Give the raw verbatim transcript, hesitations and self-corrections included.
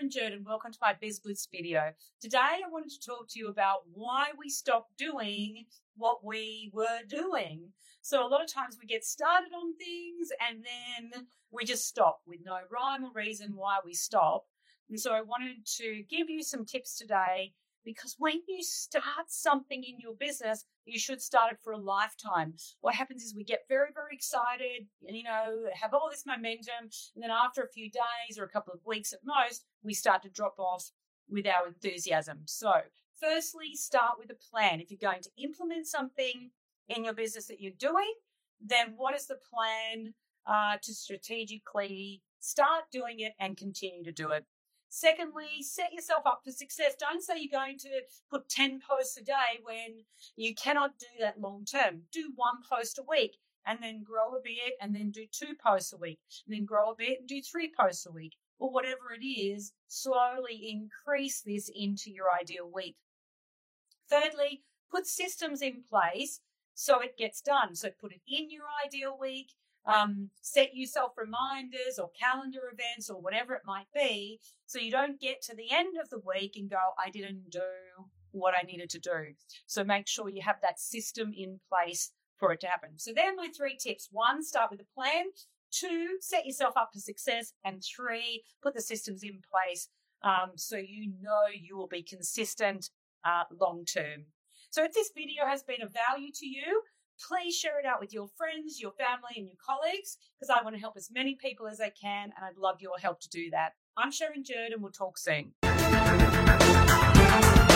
Sharon Jerd and welcome to my Biz Blitz video. Today I wanted to talk to you about why we stopped doing what we were doing. So a lot of times we get started on things and then we just stop with no rhyme or reason why we stop. And so I wanted to give you some tips today, because when you start something in your business, you should start it for a lifetime. What happens is we get very, very excited and, you know, have all this momentum. And then after a few days or a couple of weeks at most, we start to drop off with our enthusiasm. So firstly, start with a plan. If you're going to implement something in your business that you're doing, then what is the plan uh, to strategically start doing it and continue to do it? Secondly, set yourself up for success. Don't say you're going to put ten posts a day when you cannot do that long term. Do one post a week and then grow a bit and then do two posts a week and then grow a bit and do three posts a week, or whatever it is. Slowly increase this into your ideal week. Thirdly, put systems in place so it gets done. So put it in your ideal week. Um, set yourself reminders or calendar events or whatever it might be, so you don't get to the end of the week and go, I didn't do what I needed to do. So make sure you have that system in place for it to happen. So there are my three tips. One, start with a plan. Two, set yourself up for success. And three, put the systems in place um, so you know you will be consistent uh, long term. So if this video has been of value to you, please share it out with your friends, your family, and your colleagues, because I want to help as many people as I can, and I'd love your help to do that. I'm Sharon Jerd, and we'll talk soon.